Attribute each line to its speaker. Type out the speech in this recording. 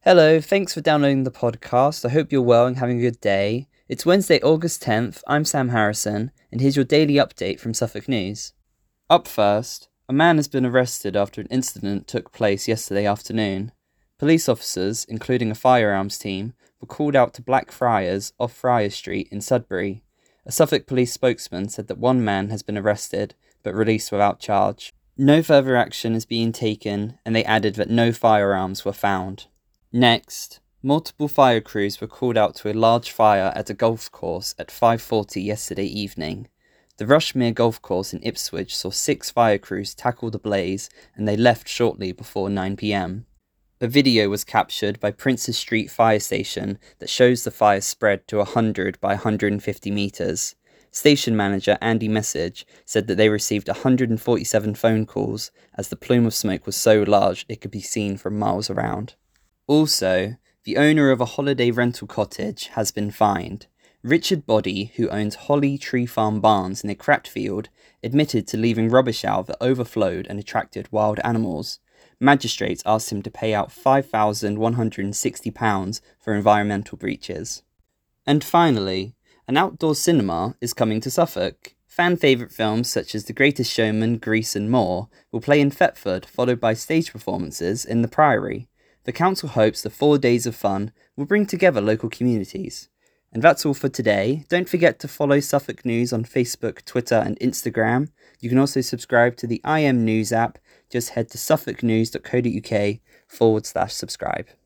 Speaker 1: Hello, thanks for downloading the podcast. I hope you're well and having a good day. It's Wednesday, August 10th. I'm Sam Harrison, and here's your daily update from Suffolk News. Up first, a man has been arrested after an incident took place yesterday afternoon. Police officers, including a firearms team, were called out to Blackfriars off Friars Street in Sudbury. A Suffolk police spokesman said that one man has been arrested, but released without charge. No further action is being taken, and they added that no firearms were found. Next, multiple fire crews were called out to a large fire at a golf course at 5:40 yesterday evening. The Rushmere Golf Course in Ipswich saw 6 fire crews tackle the blaze, and they left shortly before 9 p.m. A video was captured by Princes Street Fire Station that shows the fire spread to 100 by 150 metres. Station manager Andy Message said that they received 147 phone calls as the plume of smoke was so large it could be seen from miles around. Also, the owner of a holiday rental cottage has been fined. Richard Boddy, who owns Holly Tree Farm Barns near Cratfield, admitted to leaving rubbish out that overflowed and attracted wild animals. Magistrates asked him to pay out £5,160 for environmental breaches. And finally, an outdoor cinema is coming to Suffolk. Fan favourite films such as The Greatest Showman, Grease and more will play in Thetford, followed by stage performances in the Priory. The council hopes the 4 days of fun will bring together local communities. And that's all for today. Don't forget to follow Suffolk News on Facebook, Twitter and Instagram. You can also subscribe to the IM News app. Just head to suffolknews.co.uk/subscribe.